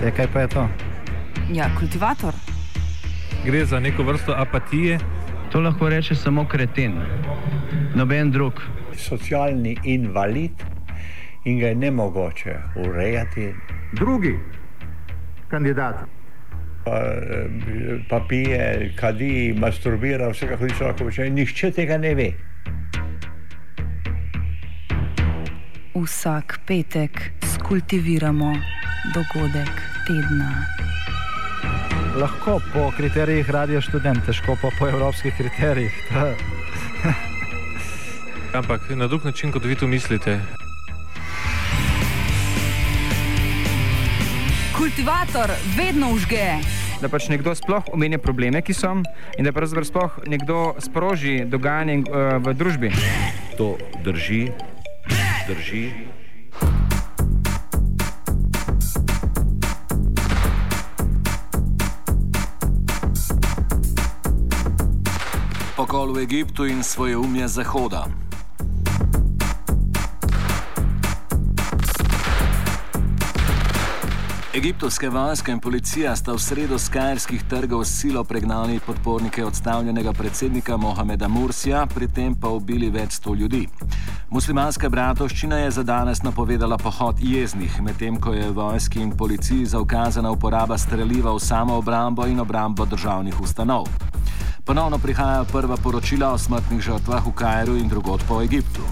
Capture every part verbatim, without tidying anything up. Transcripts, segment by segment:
Ja, kaj pa je to? Ja, kultivator. Gre za neko vrsto apatije. To lahko reče samo kreten, noben drug. Socialni invalid in ga je nemogoče urejati. Drugi kandidat. Pa, pa pije, kadi, masturbira, vse kako ti lahko počne. Nihče tega ne ve. Vsak petek skultiviramo dogodek tedna. Lahko po kriterijih Radio Študent, težko pa po evropskih kriterijih. Ampak na drug način, kot vi to mislite. Kultivator vedno užge. Da pač nekdo sploh omenja probleme, ki so, in da pravzaprav sploh nekdo sproži dogajanje uh, v družbi. To drži, drži. Pokol v Egiptu in svojeumje Zahoda. Egiptovske vojske in policija sta v sredo s kairskih trgov s silo pregnali podpornike odstavljenega predsednika Mohameda Mursija, pri tem pa ubili več sto ljudi. Muslimanska bratovščina je za danes napovedala pohod jeznih, medtem ko je vojski in policiji zaukazana uporaba streliva v samoobrambo in obrambo državnih ustanov. Ponovno prihajajo prva poročila o smrtnih žrtvah v Kairu in drugod po Egiptu.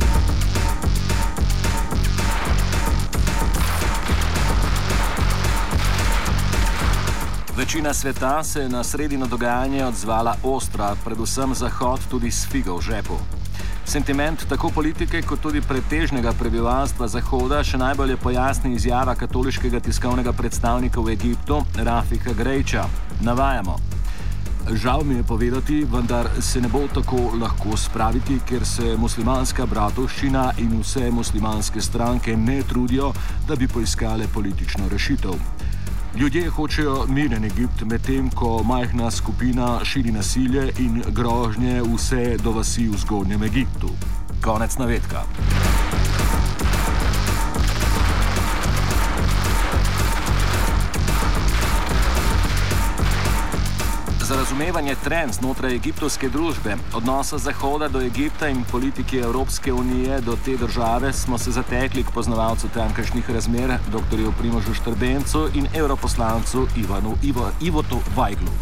Večina sveta se je na sredino dogajanje odzvala ostro, predvsem Zahod tudi s figo v žepu. Sentiment tako politike kot tudi pretežnega prebivalstva Zahoda še najbolje pojasni izjava katoliškega tiskovnega predstavnika v Egiptu Rafika Grejča. Navajamo. Žal mi je povedati, vendar se ne bo tako lahko spraviti, ker se muslimanska bratovščina in vse muslimanske stranke ne trudijo, da bi poiskale politično rešitev. Ljudje hočejo miren Egipt, medtem ko majhna skupina širi nasilje in grožnje vse do vasi v zgodnjem Egiptu. Konec navedka. Za razumevanje trend znotraj egiptovske družbe, odnosa Zahoda do Egipta in politike Evropske unije do te države smo se zatekli k poznavalcu tamkajšnjih razmer, doktorju Primožu Štrbencu in europoslancu Ivanu Ivo, Ivotu Vajglu.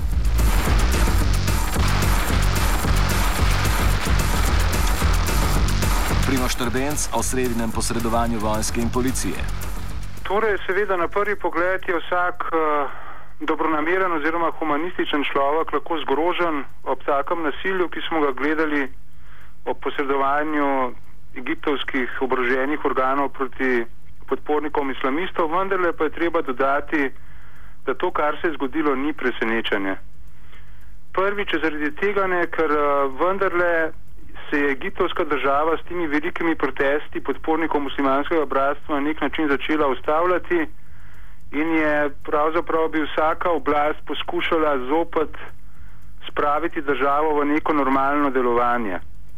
Primož Štrbenc o sredinem posredovanju vojske in policije. Torej, seveda na prvi pogled je vsak uh... dobronameren oziroma humanističen človek lahko zgrožen ob takem nasilju, ki smo ga gledali ob posredovanju egiptovskih oboroženih organov proti podpornikom islamistov, vendarle pa je treba dodati, da to, kar se je zgodilo, ni presenečenje. Prvič zaradi tega ne, ker vendarle se je egiptovska država s temi velikimi protesti podpornikov muslimanskega bratstva na nek način začela ustavljati in je pravzaprav bi vsaka oblast poskušala zopet spraviti državo v neko normalno delovanje.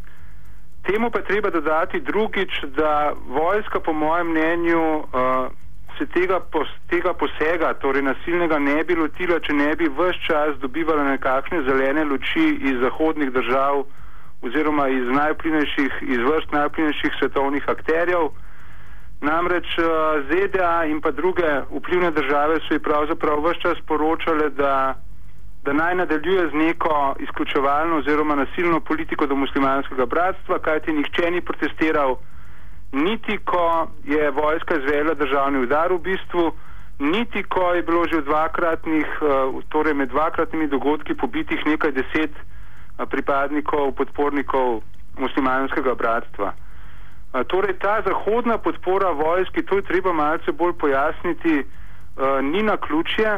Temu pa treba dodati drugič, da vojska po mojem mnenju uh, se tega, pos, tega posega, torej nasilnega, ne bi lotila, če ne bi ves čas dobivala nekakšne zelene luči iz zahodnih držav oziroma iz najvplivnejših, iz vrst najvplivnejših svetovnih akterjev. Namreč Z D A in pa druge vplivne države so ji pravzaprav ves čas poročale, da, da naj nadaljuje z neko izključevalno oziroma nasilno politiko do muslimanskega bratstva, kajti nihče ni protestiral, niti ko je vojska izvela državni udar v bistvu, niti ko je bilo že v dvakratnih, torej med dvakratnimi dogodki pobitih nekaj deset pripadnikov, podpornikov muslimanskega bratstva. Torej, ta zahodna podpora vojski, to je treba malce bolj pojasniti, ni naključje.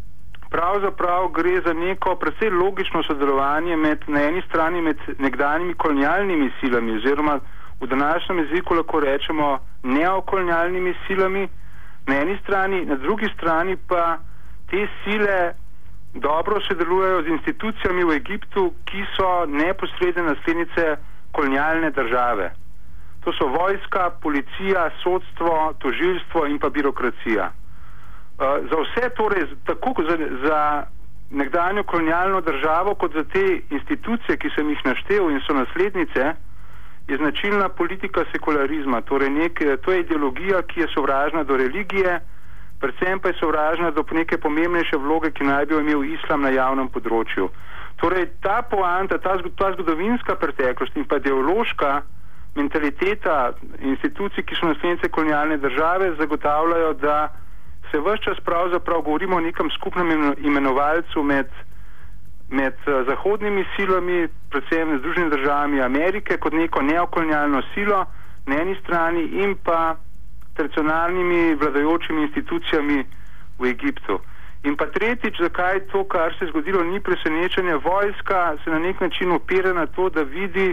Pravzaprav gre za neko precej logično sodelovanje med, na eni strani med nekdanjimi kolonialnimi silami, oziroma v današnjem jeziku lahko rečemo neokolonialnimi silami, na eni strani, na drugi strani pa te sile dobro sodelujejo z institucijami v Egiptu, ki so neposredne naslednice kolonialne države. To so vojska, policija, sodstvo, tožilstvo in pa birokracija. Uh, za vse torej, tako za, za nekdanjo kolonialno državo, kot za te institucije, ki sem jih naštel in so naslednice, je značilna politika sekularizma. Torej nek, to je ideologija, ki je sovražna do religije, predvsem pa je sovražna do neke pomembnejše vloge, ki naj bi imel islam na javnem področju. Torej ta poanta, ta, ta zgodovinska preteklost in pa ideološka mentaliteta institucij, ki so naslednice kolonialne države, zagotavljajo, da se ves čas pravzaprav govorimo o nekem skupnem imenovalcu med, med zahodnimi silami, predvsem Združenimi državami Amerike, kot neko neokolonialno silo na eni strani in pa tradicionalnimi vladajočimi institucijami v Egiptu. In pa tretjič, zakaj to, kar se je zgodilo, ni presenečenje. Vojska se na nek način opira na to, da vidi,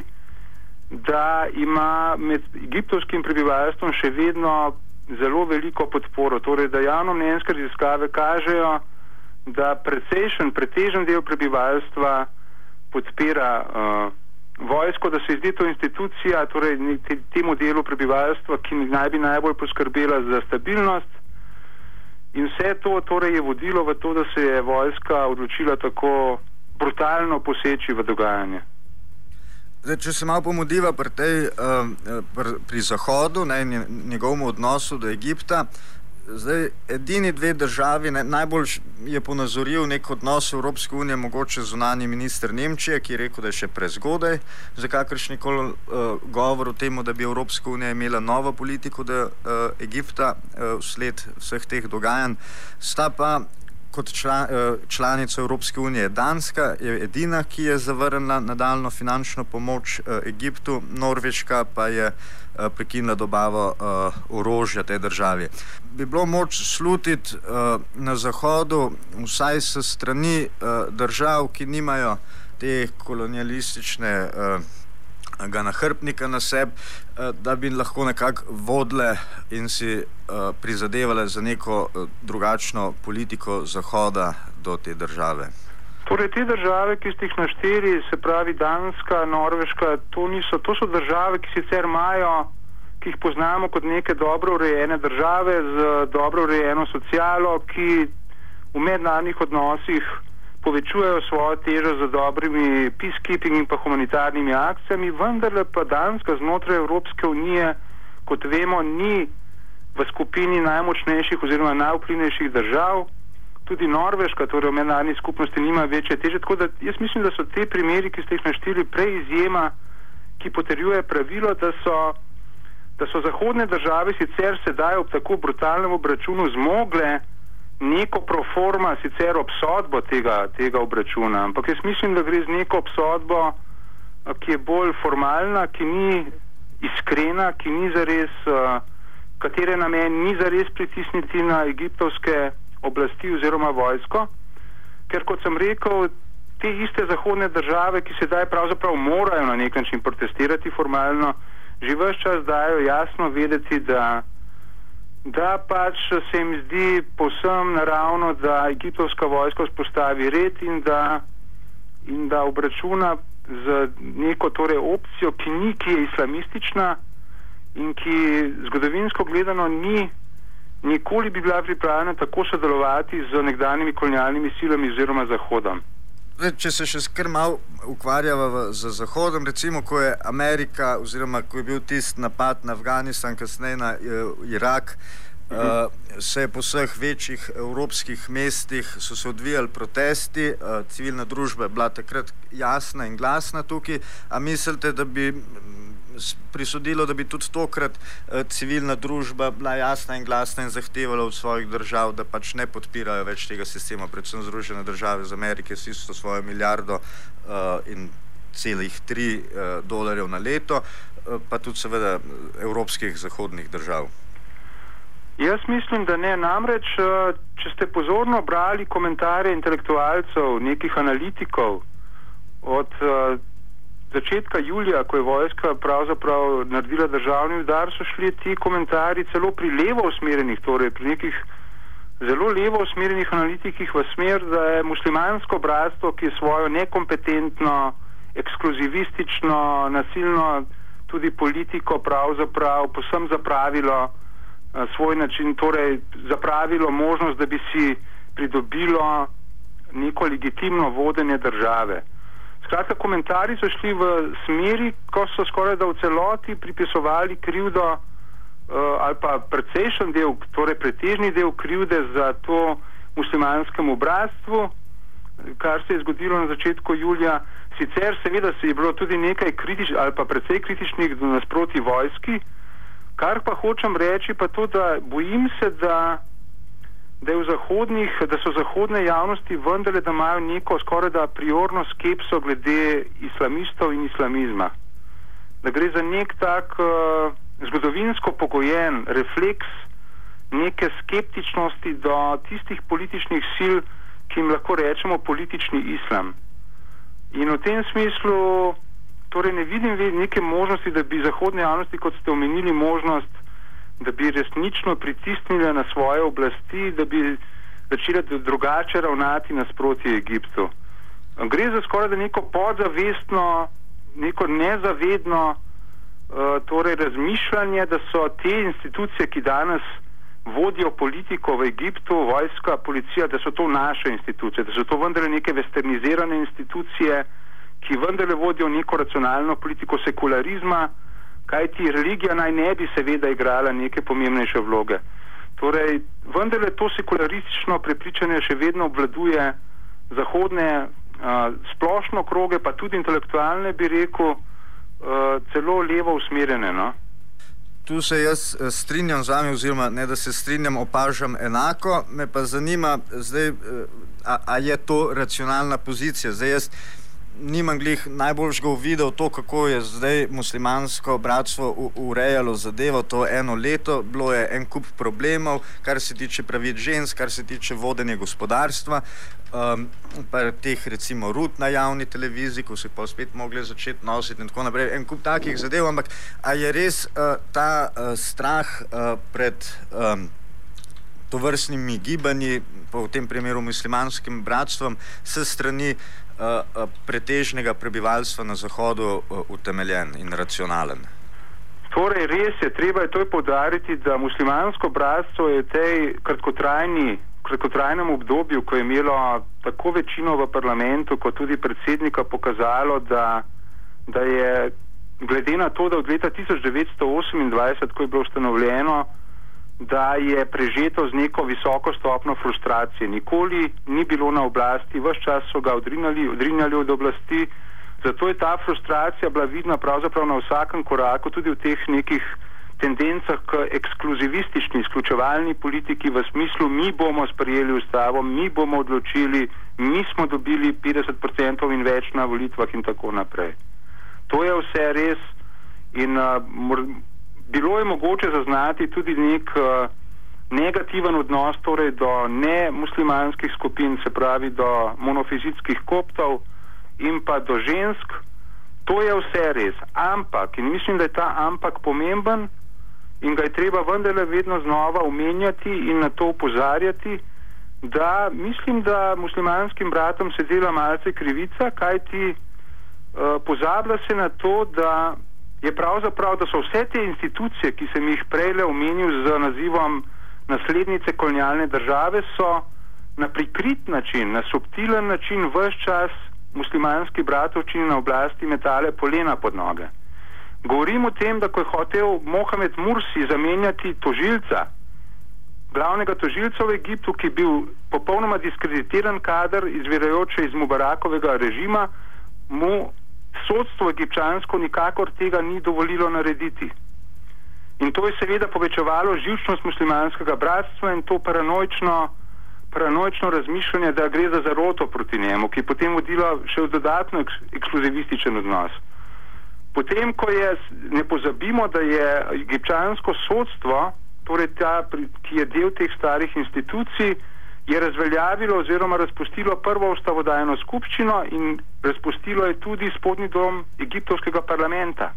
da ima med egiptovskim prebivalstvom še vedno zelo veliko podporo. Torej, da javnomnenjske raziskave kažejo, da precejšen, pretežen del prebivalstva podpira uh, vojsko, da se zdi to institucija, torej temu delu prebivalstva, ki naj bi najbolj poskrbela za stabilnost. In vse to torej je vodilo v to, da se je vojska odločila tako brutalno poseči v dogajanje. Zdaj, če se malo pomudiva pri, tej, pri, pri Zahodu, ne, njegovemu odnosu do Egipta, zdaj edini dve državi, ne, najbolj je ponazoril nek odnos Evropske unije, mogoče zunanji minister Nemčije, ki je rekel, da je še prezgodaj za kakršnikoli uh, govor o tem, da bi Evropska unija imela novo politiko do uh, Egipta uh, vsled vseh teh dogajanj. Sta pa kot član, članica Evropske unije Danska je edina, ki je zavrnila nadaljno finančno pomoč Egiptu, Norveška pa je prekinila dobavo orožja tej državi. Bi bilo moč slutiti na Zahodu, vsaj s strani držav, ki nimajo te kolonialistične ga nahrbnika na sebi, da bi lahko nekako vodile in si prizadevale za neko drugačno politiko Zahoda do te države. Torej, te države, ki ste jih našteli, se pravi Danska, Norveška, to niso, to so države, ki sicer imajo, ki jih poznamo kot neke dobro urejene države z dobro urejeno socialo, ki v mednarodnih odnosih povečujejo svojo težo z dobrimi peacekeeping in pa humanitarnimi akcijami, vendarle pa Danska znotraj Evropske unije, kot vemo, ni v skupini najmočnejših oziroma najvplivnejših držav. Tudi Norveška, torej v mednarodni skupnosti, nima večje teže. Tako da jaz mislim, da so te primeri, ki ste jih našteli, prej izjema, ki potrjuje pravilo, da so, da so zahodne države sicer sedaj ob tako brutalnem obračunu zmogle neko proforma, sicer obsodbo tega, tega obračuna, ampak jaz mislim, da gre z neko obsodbo, ki je bolj formalna, ki ni iskrena, ki ni zares, katere namen ni zares pritisniti na egiptovske oblasti oziroma vojsko, ker kot sem rekel, te iste zahodne države, ki sedaj pravzaprav morajo na nek način protestirati formalno, že ves čas dajo jasno vedeti, da da pač se jim zdi povsem naravno, da egiptovska vojska vzpostavi red in da, in da obračuna z neko torej opcijo, ki ni, ki je islamistična in ki zgodovinsko gledano ni nikoli bi bila pripravljena tako sodelovati z nekdanjimi kolonialnimi silami oziroma Zahodom. Če se še skr malo ukvarjava z Zahodom, recimo, ko je Amerika oziroma ko je bil tisti napad na Afganistan, kasneje na Irak, uh, se je po vseh večjih evropskih mestih so se odvijali protesti, uh, civilna družba je bila takrat jasna in glasna tukaj. A mislite, da bi prisodilo, da bi tudi tokrat uh, civilna družba bila jasna in glasna in zahtevala od svojih držav, da pač ne podpirajo več tega sistema, predvsem Združene države z Amerike s isto svojo milijardo uh, in celih tri uh, dolarjev na leto, uh, pa tudi seveda evropskih zahodnih držav? Jaz mislim, da ne. Namreč, uh, če ste pozorno brali komentarje intelektualcev, nekih analitikov od uh, začetka julija, ko je vojska pravzaprav naredila državni udar, so šli ti komentarji celo pri levo usmerjenih, torej pri nekih zelo levo usmerjenih analitikih v smer, da je muslimansko bratstvo, ki je svojo nekompetentno, ekskluzivistično, nasilno tudi politiko pravzaprav posem zapravilo svoj način, torej zapravilo možnost, da bi si pridobilo neko legitimno vodenje države. Skratka, komentarji so šli v smeri, ko so skoraj da v celoti pripisovali krivdo uh, ali pa precejšen del, torej pretežni del krivde za to muslimanskemu bratstvu, kar se je zgodilo na začetku julija. Sicer seveda se je bilo tudi nekaj kritičnih ali pa precej kritičnih nasproti vojski, kar pa hočem reči pa to, da bojim se, da, da, je v zahodnih, da so zahodne javnosti vendarle, da imajo neko skoraj da priorno skepso glede islamistov in islamizma. Da gre za nek tak uh, zgodovinsko pogojen refleks neke skeptičnosti do tistih političnih sil, ki jim lahko rečemo politični islam. In v tem smislu torej ne vidim neke možnosti, da bi zahodne javnosti, kot ste omenili, možnost, da bi resnično pritisnili na svoje oblasti, da bi začeli drugače ravnati nasproti Egiptu. Gre za skoraj da neko podzavestno, neko nezavedno uh, torej razmišljanje, da so te institucije, ki danes vodijo politiko v Egiptu, vojska, policija, da so to naše institucije, da so to vendarle neke westernizirane institucije, ki vendarle vodijo neko racionalno politiko sekularizma, kajti religija naj ne bi seveda igrala neke pomembnejše vloge. Torej, vendarle to sekularistično prepričanje še vedno obvladuje zahodne uh, splošno kroge, pa tudi intelektualne, bi rekel, uh, celo levo usmerjene, no? Tu se jaz strinjam z vami, oziroma ne, da se strinjam, opažam enako. Me pa zanima, zdaj, a, a je to racionalna pozicija? Zdaj jaz nimam glih najboljšega uvidel to, kako je zdaj muslimansko bratstvo u, urejalo zadevo to eno leto. Bilo je en kup problemov, kar se tiče pravic žensk, kar se tiče vodenja gospodarstva, um, pa teh recimo rut na javni televiziji, ko se pa spet mogli začeti nositi in tako naprej. En kup takih zadev, ampak a je res uh, ta uh, strah uh, pred um, tovrstnimi gibanji, pa v tem primeru muslimanskim bratstvom, s strani Uh, uh, pretežnega prebivalstva na Zahodu uh, utemeljen in racionalen? Torej, res je, treba je to poudariti, da muslimansko bratstvo je v tej kratkotrajni, kratkotrajnem obdobju, ko je imelo tako večino v parlamentu, kot tudi predsednika, pokazalo, da, da je glede na to, da od leta tisoč devetsto osemindvajset, ko je bilo ustanovljeno, da je prežeto z neko visoko stopno frustracije. Nikoli ni bilo na oblasti, ves čas so ga odrinjali, odrinjali od oblasti, zato je ta frustracija bila vidna pravzaprav na vsakem koraku, tudi v teh nekih tendencah k ekskluzivistični, izključevalni politiki v smislu mi bomo sprejeli ustavo, mi bomo odločili, mi smo dobili petdeset procentov in več na volitvah in tako naprej. To je vse res in uh, mor, bilo je mogoče zaznati tudi nek uh, negativen odnos torej do nemuslimanskih skupin, se pravi do monofizitskih koptov in pa do žensk. To je vse res. Ampak, in mislim, da je ta ampak pomemben in ga je treba vendarle vedno znova omenjati in na to upozarjati, da mislim, da muslimanskim bratom se dela malce krivica, kajti uh, pozablja se na to, da je pravzaprav, da so vse te institucije, ki sem jih prejle omenil z nazivom naslednice kolonialne države, so na prikrit način, na subtilen način ves čas muslimanski bratovčini na oblasti metale polena pod noge. Govorim o tem, da ko je hotel Mohamed Mursi zamenjati tožilca, glavnega tožilca v Egiptu, ki je bil popolnoma diskreditiran kader, izvirajoče iz Mubarakovega režima, mu sodstvo egipčansko nikakor tega ni dovolilo narediti. In to je seveda povečevalo živčnost muslimanskega bratstva in to paranoično, paranoično razmišljanje, da gre za zaroto proti njemu, ki je potem vodilo še v dodatno ekskluzivističen odnos. Potem, ko je, ne pozabimo, da je egipčansko sodstvo, torej ta, ki je del teh starih institucij, je razveljavilo oziroma razpustilo prvo ustavodajno skupščino in razpustilo je tudi spodnji dom egiptovskega parlamenta.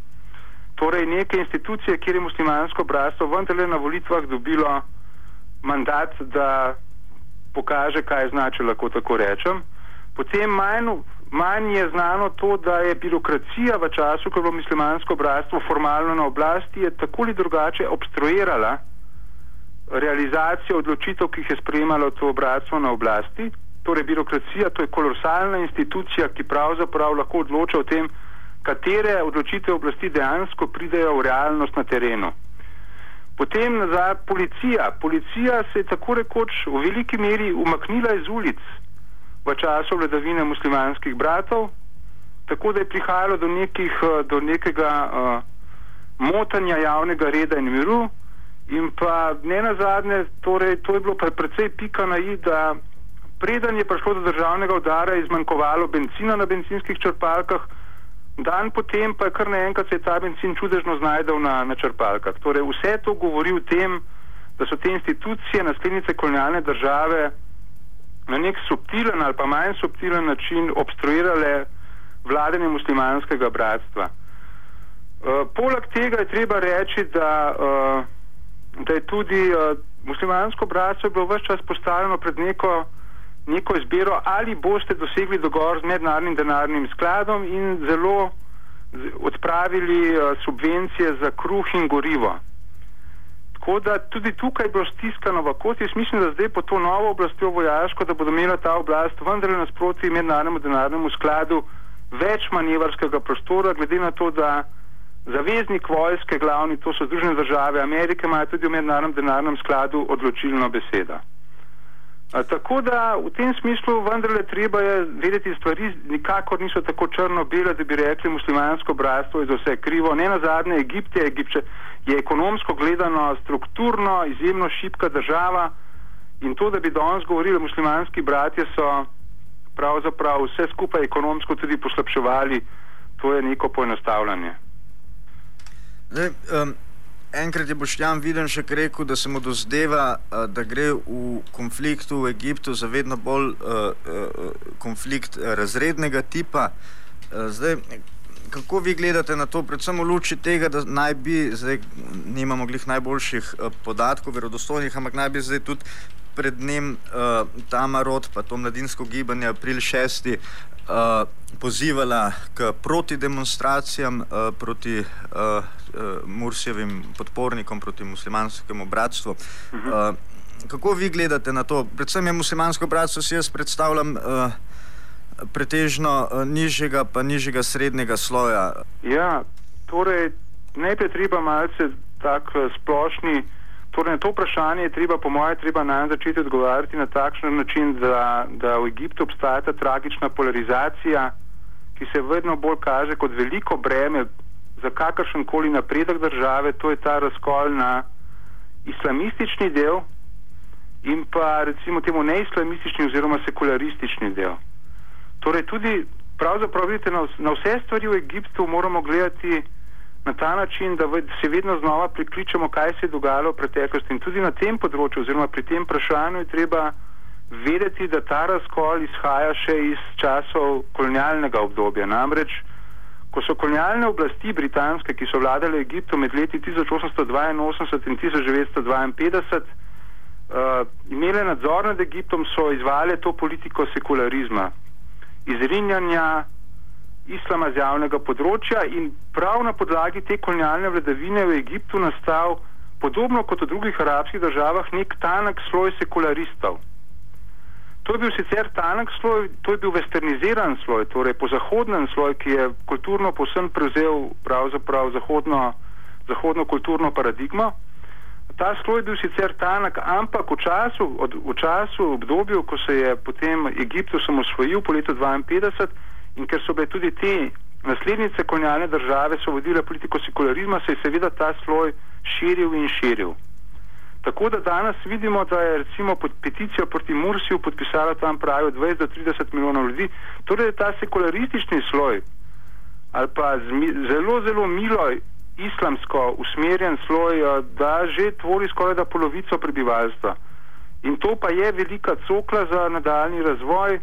Torej neke institucije, kjer je muslimansko bratstvo vendarle na volitvah dobilo mandat, da pokaže, kaj znači, lahko tako rečem. Potem manj, manj je znano to, da je birokracija v času, ko je bilo muslimansko bratstvo formalno na oblasti, je tako ali drugače obstruirala realizacijo odločitev, ki jih je sprejemalo to bratstvo na oblasti. Torej birokracija, to je kolosalna institucija, ki pravzaprav lahko odloča o tem, katere odločitve oblasti dejansko pridejo v realnost na terenu. Potem nazaj policija. Policija se je tako rekoč v veliki meri umaknila iz ulic v času vladavine muslimanskih bratov, tako da je prihajalo do, nekih, do nekega uh, motanja javnega reda in miru in pa ne nazadnje, torej to je bilo pa precej pika na i, da preden je prišlo do državnega udara, je izmanjkovalo bencina na bencinskih črpalkah, dan potem pa je kar naenkrat se je ta bencin čudežno znajdel na, na črpalkah. Torej vse to govori o tem, da so te institucije, naslednice kolonialne države, na nek subtilen ali pa manj subtilen način obstruirale vladanje muslimanskega bratstva. Uh, poleg tega je treba reči, da, uh, da je tudi uh, muslimansko bratstvo bilo vse čas postavljeno pred neko, neko izbiro, ali boste dosegli dogovor z mednarodnim denarnim skladom in zelo odpravili uh, subvencije za kruh in gorivo. Tako da tudi tukaj je bilo stiskano v kot. Jaz mislim, da zdaj po to novo oblastjo vojaško, da bodo imela ta oblast vendarle nasproti mednarodnemu denarnemu skladu več manevrskega prostora, glede na to, da zaveznik vojske glavni, to so Združene države Amerike, imajo tudi v mednarodnem denarnem skladu odločilno besedo. A, tako da v tem smislu vendarle treba je vedeti, stvari nikakor niso tako črno-bele, da bi rekli muslimansko bratstvo je za vse krivo. Ne nazadnje Egipt je, Egipče, je ekonomsko gledano strukturno izjemno šibka država in to, da bi danes govorili muslimanski bratje so pravzaprav vse skupaj ekonomsko tudi poslabševali, to je neko poenostavljanje. Zdaj, um, enkrat je Boštjan Videnšek rekel, da se mu dozdeva, uh, da gre v konfliktu v Egiptu za vedno bolj uh, uh, konflikt razrednega tipa. Uh, zdaj, kako vi gledate na to, predvsem v luči tega, da naj bi, zdaj nimamo glih najboljših uh, podatkov, verodostojnih, ampak naj bi zdaj tudi pred dnem uh, Tamarod, pa to mladinsko gibanje april šesti, uh, pozivala k protidemonstracijam uh, proti uh, uh, Mursijevim podpornikom, proti muslimanskemu bratstvu. Uh, kako vi gledate na to? Predvsem je muslimansko bratstvo, si jaz predstavljam, uh, pretežno uh, nižjega pa nižjega srednjega sloja. Ja, torej najprej treba malce tak uh, splošni. Torej, na to vprašanje je treba, po moje, treba naj začeti odgovarjati na takšen način, da, da v Egiptu obstaja ta tragična polarizacija, ki se vedno bolj kaže kot veliko breme za kakršenkoli napredek države, to je ta razkol na islamistični del in pa recimo temu neislamistični oziroma sekularistični del. Torej tudi, pravzaprav vidite, na, na vse stvari v Egiptu moramo gledati na ta način, da se vedno znova prikličemo, kaj se je dogajalo v preteklosti. In tudi na tem področju, oziroma pri tem vprašanju je treba vedeti, da ta razkol izhaja še iz časov kolonialnega obdobja. Namreč, ko so kolonialne oblasti britanske, ki so vladale Egiptu med leti tisoč osemsto dvainosemdeset in tisoč devetsto dvainpetdeset, uh, imele nadzor nad Egiptom, so izvajale to politiko sekularizma, izrinjanja islama z javnega področja in prav na podlagi te kolonialne vladavine v Egiptu nastal, podobno kot v drugih arabskih državah, nek tanek sloj sekularistov. To je bil sicer tanek sloj, to je bil westerniziran sloj, torej pozahodnen sloj, ki je kulturno povsem prevzel pravzaprav zahodno, zahodno kulturno paradigmo. Ta sloj je bil sicer tanek, ampak v času, od, v času obdobju, ko se je potem Egipt osamosvojil po letu dvainpetdeset, in ker so bile tudi te naslednice kolonialne države so vodile politiko sekularizma, se je seveda ta sloj širil in širil. Tako da danes vidimo, da je recimo pod peticijo proti Mursiju podpisalo tam pravijo dvajset do trideset milijonov ljudi. Torej ta sekularistični sloj ali pa zelo, zelo milo islamsko usmerjen sloj, da že tvori skoraj da polovico prebivalstva. In to pa je velika cokla za nadaljni razvoj.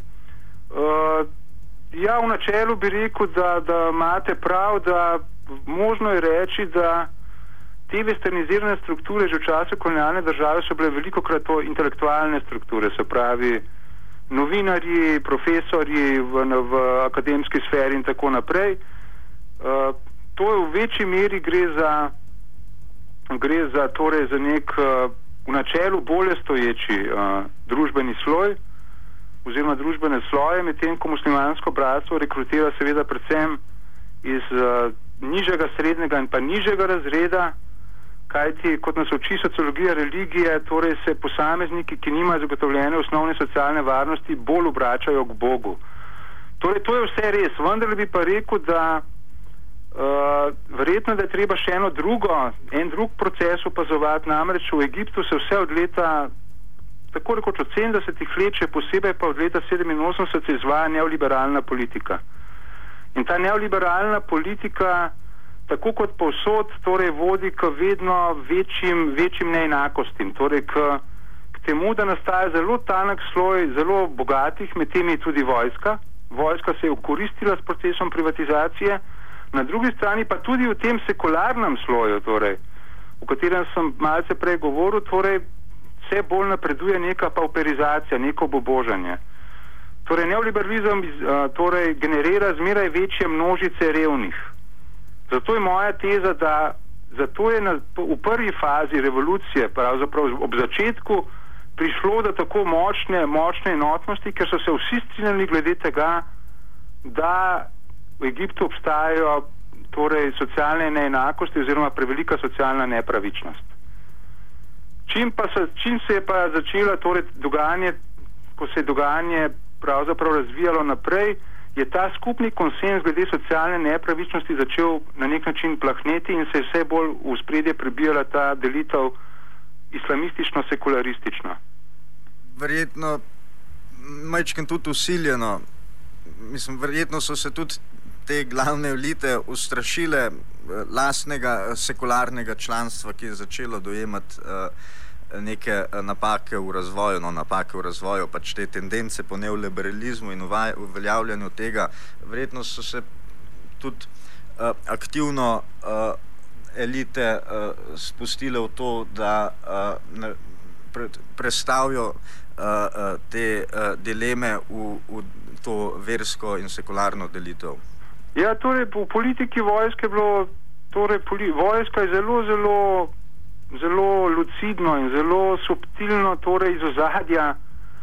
Uh, Ja, v načelu bi rekel, da, da imate prav, da možno je reči, da te westernizirane strukture že v času kolonialne države so bile velikokrat to intelektualne strukture, se pravi novinarji, profesorji v, v akademski sferi in tako naprej. Uh, to je v večji meri gre za, gre za, torej, za nek uh, v načelu bolje stoječi uh, družbeni sloj oziroma družbene sloje, medtem ko muslimansko bratstvo rekrutira seveda predvsem iz uh, nižjega, srednjega in pa nižjega razreda, kajti kot nas uči sociologija religije, torej se posamezniki, ki nimajo zagotovljene osnovne socialne varnosti, bolj obračajo k Bogu. Torej, to je vse res, vendar bi pa rekel, da uh, verjetno, da je treba še eno drugo, en drug proces opazovati, namreč v Egiptu se vse od leta, tako rekoč od sedemdesetih let, še posebej pa od leta sedeminosemdeset se izvaja neoliberalna politika. In ta neoliberalna politika, tako kot povsod, torej vodi k vedno večjim, večjim neenakostim, torej k, k temu, da nastaja zelo tanek sloj, zelo bogatih, med temi tudi vojska. Vojska se je okoristila s procesom privatizacije, na drugi strani pa tudi v tem sekularnem sloju, torej, o katerem sem malce prej govoril, torej vse bolj napreduje neka pauperizacija, neko obubožanje. Torej, neoliberalizem torej, generira zmeraj večje množice revnih. Zato je moja teza, da zato je na, v prvi fazi revolucije, pravzaprav ob začetku, prišlo do tako močne, močne enotnosti, ker so se vsi strinjali glede tega, da v Egiptu obstajajo torej, socialne neenakosti oziroma prevelika socialna nepravičnost. Čim, pa se, čim se je pa začelo torej, dogajanje, ko se je dogajanje pravzaprav razvijalo naprej, je ta skupni konsens glede socialne nepravičnosti začel na nek način plahneti in se je vse bolj v spredje prebijala ta delitev islamistično-sekularistično. Verjetno majčkeno tudi usiljeno. Mislim, verjetno so se tudi te glavne elite ustrašile lastnega sekularnega članstva, ki je začelo dojemati uh, neke napake v razvoju, no napake v razvoju, pač te tendence po neoliberalizmu in uveljavljanju tega. Verjetno so se tudi uh, aktivno uh, elite uh, spustile v to, da uh, ne, pre, prestavijo uh, uh, te uh, dileme v, v to versko in sekularno delitev. Ja, torej v politiki vojske je bilo, torej poli, vojska je zelo, zelo zelo lucidno in zelo subtilno, torej iz ozadja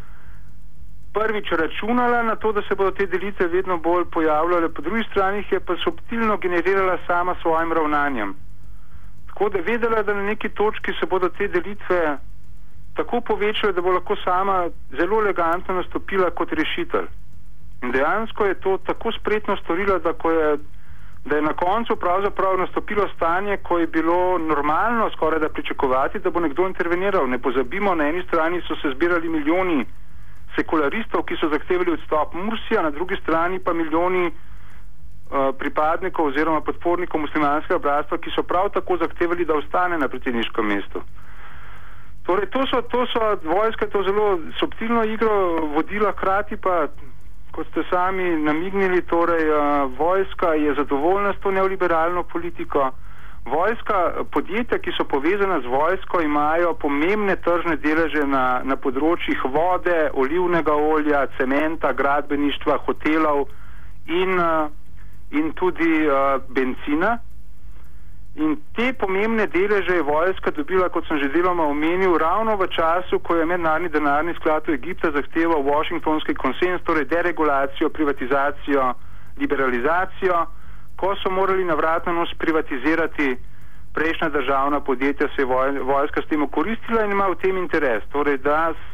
prvič računala na to, da se bodo te delitve vedno bolj pojavljale, po drugi strani je pa subtilno generirala sama svojim ravnanjem. Tako da vedela, da na neki točki se bodo te delitve tako povečale, da bo lahko sama zelo elegantno nastopila kot rešitelj. In dejansko je to tako spretno storila, da ko je da je na koncu pravzaprav nastopilo stanje, ko je bilo normalno skoraj da pričakovati, da bo nekdo interveniral. Ne pozabimo, na eni strani so se zbirali milijoni sekularistov, ki so zahtevali odstop Mursija, na drugi strani pa milijoni uh, pripadnikov oziroma podpornikov muslimanskega bratstva, ki so prav tako zahtevali, da ostane na predsedniškem mestu. Torej, to so, to so vojska to zelo subtilno igro vodila, hkrati pa kot ste sami namignili, torej uh, vojska je zadovoljna s to neoliberalno politiko. Vojska, podjetja, ki so povezana z vojsko, imajo pomembne tržne deleže na, na področjih vode, olivnega olja, cementa, gradbeništva, hotelov in, uh, in tudi uh, bencina. In te pomembne deleže je vojska dobila, kot sem že deloma omenil, ravno v času, ko je Mednarodni denarni sklad Egipta zahteval washingtonski konsens, torej deregulacijo, privatizacijo, liberalizacijo, ko so morali na vratno nos privatizirati prejšnja državna podjetja, se je vojska s tem okoristila in ima v tem interes. Torej, da s...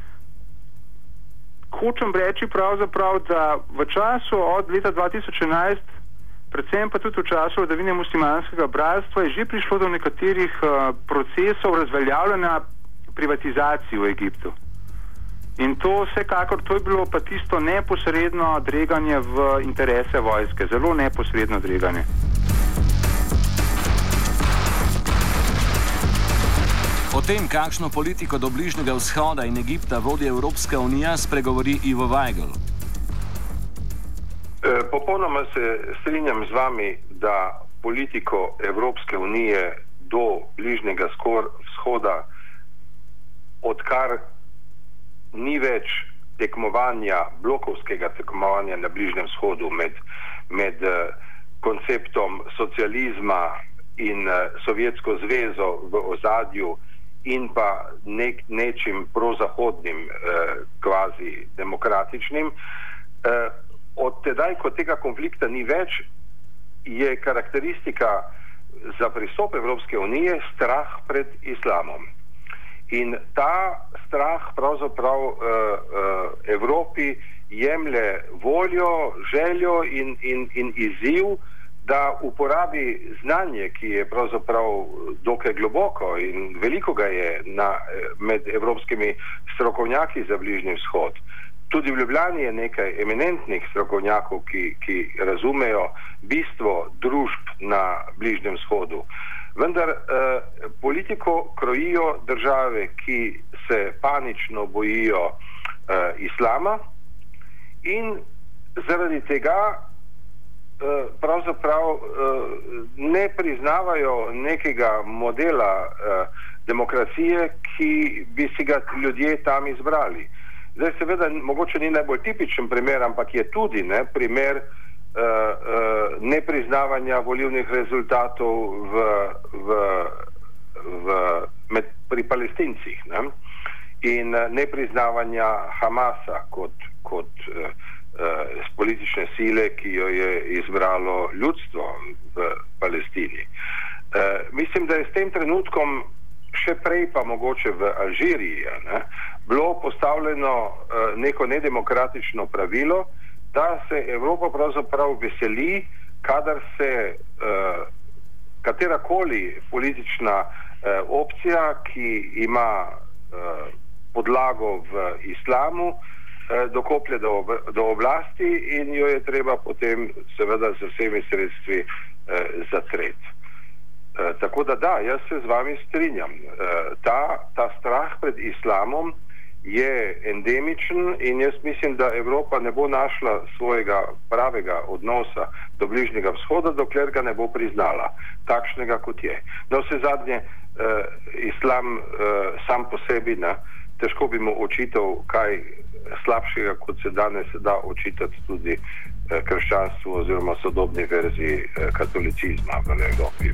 hočem reči pravzaprav, da v času od leta dva tisoč enajst, predvsem pa tudi v času vladavine muslimanskega bratstva, je že prišlo do nekaterih uh, procesov razveljavljanja privatizacij v Egiptu. In to vsekakor, to je bilo pa tisto neposredno dreganje v interese vojske, zelo neposredno dreganje. O tem, kakšno politiko do Bližnjega vzhoda in Egipta vodi Evropska unija, spregovori Ivo Vajgl. Popolnoma se strinjam z vami, da politiko Evropske unije do Bližnjega vzhoda, odkar ni več tekmovanja, blokovskega tekmovanja na Bližnjem vzhodu med, med konceptom socializma in Sovjetsko zvezo v ozadju in pa nek, nečim prozahodnim, eh, kvazi demokratičnim. Eh, od tedaj, ko tega konflikta ni več, je karakteristika za pristop Evropske unije strah pred islamom. In ta strah pravzaprav uh, uh, Evropi jemlje voljo, željo in, in, in izziv, da uporabi znanje, ki je pravzaprav dokaj globoko in veliko ga je na, med evropskimi strokovnjaki za Bližnji vzhod. Tudi v Ljubljani je nekaj eminentnih strokovnjakov, ki, ki razumejo bistvo družb na Bližnjem vzhodu. Vendar eh, politiko krojijo države, ki se panično bojijo eh, islama in zaradi tega eh, pravzaprav eh, ne priznavajo nekega modela eh, demokracije, ki bi si ga ljudje tam izbrali. Zdaj seveda mogoče ni najbolj tipičen primer, ampak je tudi ne, primer uh, uh, nepriznavanja volilnih rezultatov v, v, v, med, pri Palestincih, ne, in uh, nepriznavanja Hamasa kot, kot uh, uh, politične sile, ki jo je izbralo ljudstvo v Palestini. Uh, mislim, da je s tem trenutkom še prej pa mogoče v Alžiriji, ne, bilo postavljeno uh, neko nedemokratično pravilo, da se Evropa pravzaprav veseli, kadar se uh, katerakoli politična uh, opcija, ki ima uh, podlago v islamu, uh, dokoplje do, do oblasti in jo je treba potem seveda z vsemi sredstvi uh, zatreti. Uh, tako da da, jaz se z vami strinjam. Uh, ta, ta strah pred islamom je endemičen in jaz mislim, da Evropa ne bo našla svojega pravega odnosa do Bližnjega vzhoda, dokler ga ne bo priznala, takšnega kot je. Na vse zadnje, uh, islam uh, sam po sebi, ne, težko bi mu očital kaj slabšega, kot se danes da očitati tudi uh, krščanstvu oziroma sodobni verziji uh, katolicizma v Evropi.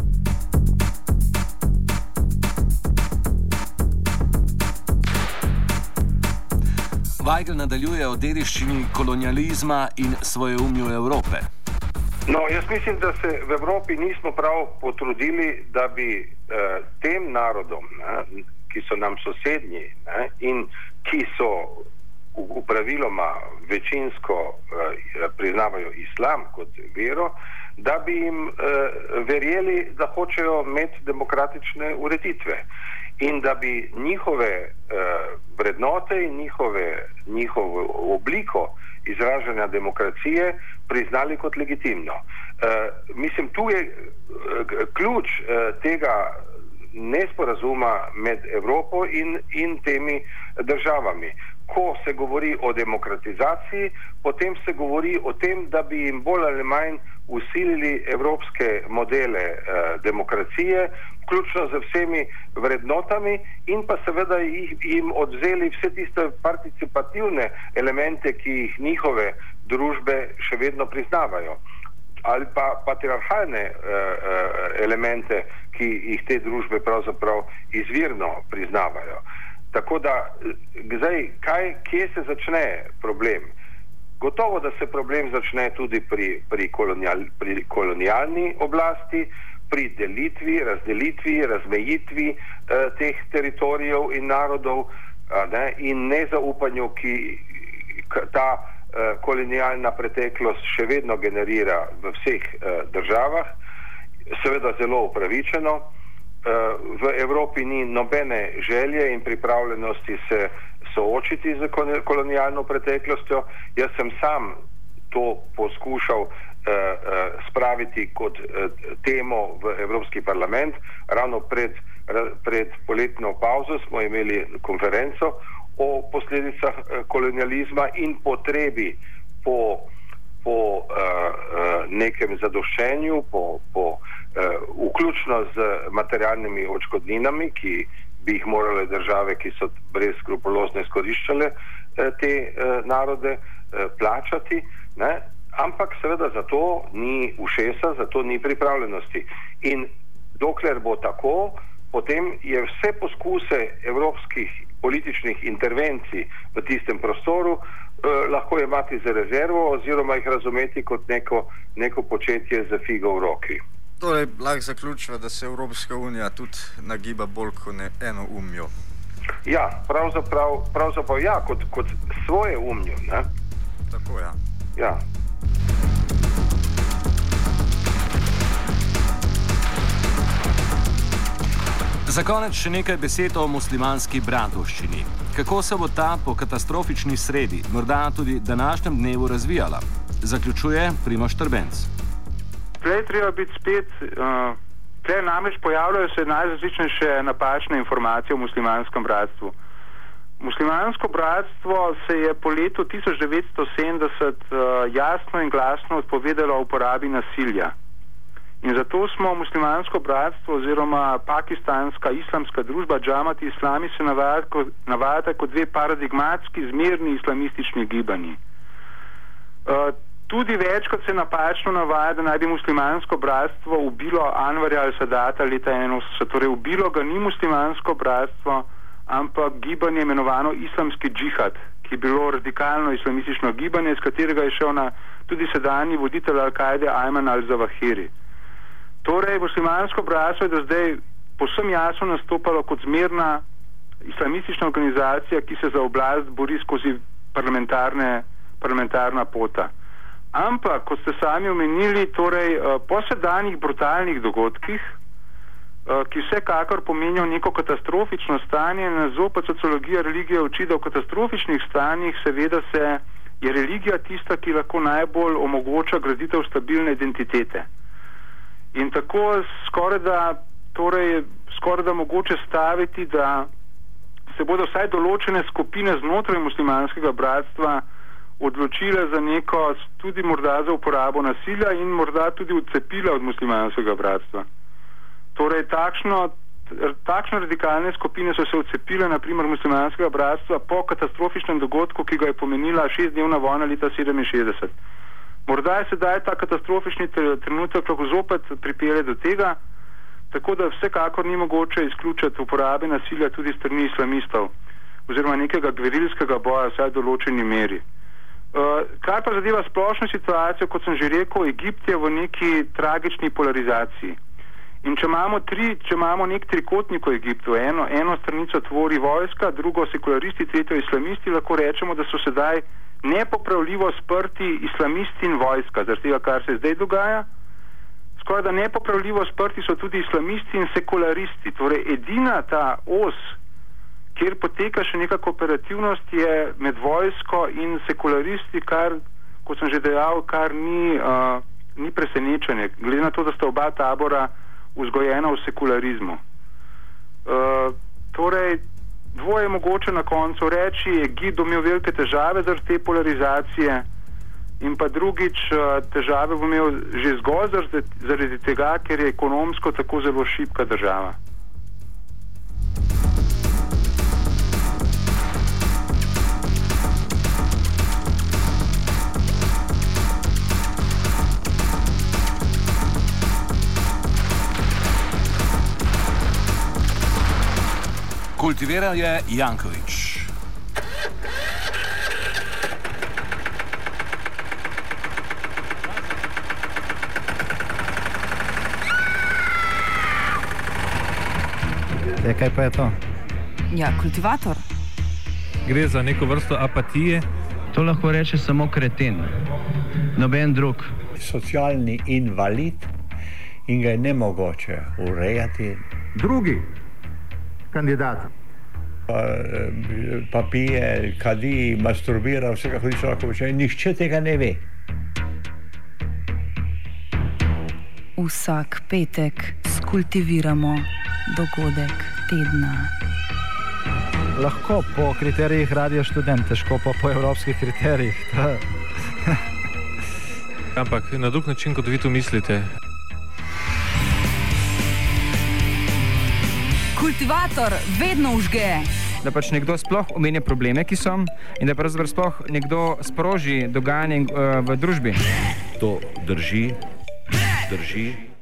Weigl nadaljuje o dediščini kolonializma in svojeumju Evrope. No, jaz mislim, da se v Evropi nismo prav potrudili, da bi eh, tem narodom, ne, ki so nam sosednji, ne, in ki so v, v praviloma večinsko eh, priznavajo islam kot vero, da bi jim eh, verjeli, da hočejo imeti demokratične ureditve in da bi njihove eh, vrednote in njihove, njihovo obliko izražanja demokracije priznali kot legitimno. Eh, mislim, tu je eh, ključ eh, tega nesporazuma med Evropo in, in temi državami. Ko se govori o demokratizaciji, potem se govori o tem, da bi jim bolj ali manj usilili evropske modele eh, demokracije, vključno z vsemi vrednotami in pa seveda jih, jim odvzeli vse tiste participativne elemente, ki jih njihove družbe še vedno priznavajo. Ali pa patriarhalne eh, elemente, ki jih te družbe pravzaprav izvirno priznavajo. Tako da, zdaj, kaj, kje se začne problem? Gotovo, da se problem začne tudi pri, pri, kolonial, pri kolonialni oblasti, pri delitvi, razdelitvi, razmejitvi eh, teh teritorijev in narodov eh, ne, in nezaupanju, ki ta eh, kolonialna preteklost še vedno generira v vseh eh, državah, seveda zelo upravičeno. V Evropi ni nobene želje in pripravljenosti se soočiti z kolonialno preteklostjo. Jaz sem sam to poskušal uh, uh, spraviti kot uh, temo v Evropski parlament. Ravno pred, pred poletno pauzo smo imeli konferenco o posledicah uh, kolonializma in potrebi po, po uh, uh, nekem zadoščenju, po, po Uh, vključno z materialnimi odškodninami, ki bi jih morale države, ki so brez skrupulozno izkoriščale uh, te uh, narode, uh, plačati, ne? Ampak seveda za to ni ušesa, za to ni pripravljenosti. In dokler bo tako, potem je vse poskuse evropskih političnih intervencij v tistem prostoru eh, lahko imati za rezervo oziroma jih razumeti kot neko, neko početje za figo v roki. Torej, lahko zaključiva, da se Evropska unija tudi nagiba bolj kot eno umjo. Ja, pravzaprav, pravzaprav ja, kot, kot svoje umjo, ne? Tako, ja. Ja. Za konec še nekaj besed o muslimanski bratovščini. Kako se bo ta po katastrofični sredi, morda tudi današnjem dnevu, razvijala? Zaključuje Primož Trbenc. Tlej treba biti spet, uh, tlej namreč pojavljajo se najrazličnejše napačne informacije o muslimanskem bratstvu. Muslimansko bratstvo se je po letu tisoč devetsto sedemdeset uh, jasno in glasno odpovedalo o uporabi nasilja. In zato smo muslimansko bratstvo oziroma pakistanska islamska družba Džamat Islami se navajata kot dve paradigmatski zmerni islamistični gibanji. Uh, tudi večkrat se napačno navaja, da naj bi muslimansko bratstvo ubilo Anvarja al-Sadata leta enainosemdeset. Torej ubilo ga ni muslimansko bratstvo, ampak gibanje imenovano islamski džihad, ki je bilo radikalno islamistično gibanje, iz katerega je šel na tudi sedanji voditelj Al-Kaide Ayman al-Zawahiri. Torej, muslimansko bratstvo je do zdaj povsem jasno nastopalo kot zmerna islamistična organizacija, ki se za oblast bori skozi parlamentarne, parlamentarna pota. Ampak, kot ste sami omenili, torej, po sedanjih brutalnih dogodkih, ki vsekakor pomenijo neko katastrofično stanje, nas zopet sociologija religije uči, da v katastrofičnih stanjih seveda se je religija tista, ki lahko najbolj omogoča graditev stabilne identitete. In tako skoraj da, torej, skoraj da mogoče staviti, da se bodo vsaj določene skupine znotraj muslimanskega bratstva odločile za neko, tudi morda za uporabo nasilja in morda tudi odcepile od muslimanskega bratstva. Torej, takšno, takšne radikalne skupine so se odcepile, naprimer muslimanskega bratstva, po katastrofičnem dogodku, ki ga je pomenila šestdnevna vojna leta sedeminšestdeset. Morda je sedaj ta katastrofični trenutek lahko zopet pripelje do tega, tako da vsekakor ni mogoče izključiti uporabe nasilja tudi strani islamistov oziroma nekega gverilskega boja, vsaj v določeni meri. Uh, kar pa zadeva splošno situacijo, kot sem že rekel, Egipt je v neki tragični polarizaciji. In če imamo, tri, če imamo nek trikotnik v Egiptu, eno, eno stranico tvori vojska, drugo sekularisti, tretjo islamisti, lahko rečemo, da so sedaj nepopravljivo sprti islamisti in vojska, zaradi tega, kar se zdaj dogaja. Skoraj da nepopravljivo sprti so tudi islamisti in sekularisti. Torej, edina ta os, kjer poteka še neka kooperativnost, je med vojsko in sekularisti, kar, kot sem že dejal, kar ni, uh, ni presenečenje, glede na to, da sta oba tabora vzgojena v sekularizmu. Uh, torej, dvoje je mogoče na koncu reči, Egipt imel velike težave zaradi te polarizacije in pa drugič težave bo imel že zgolj zaradi, zaradi tega, ker je ekonomsko tako zelo šibka država. Kultiviral je Janković. E, kaj pa je to? Ja, kultivator. Gre za neko vrsto apatije. To lahko reče samo kreten, noben drug. Socialni invalid in ga je nemogoče urejati. Drugi kandidat. Pa, pa pije, kadi, masturbira, vsega hudiča lahko počne. Nihče tega ne ve. Vsak petek skultiviramo dogodek tedna. Lahko po kriterijih Radio Študent, težko pa po evropskih kriterijih. Ampak na drug način, kot vi to mislite. Kultivator vedno užge. Da pač nekdo sploh omenja probleme, ki so, in da pravzaprav sploh nekdo sproži dogajanje uh, v družbi. To drži, drži.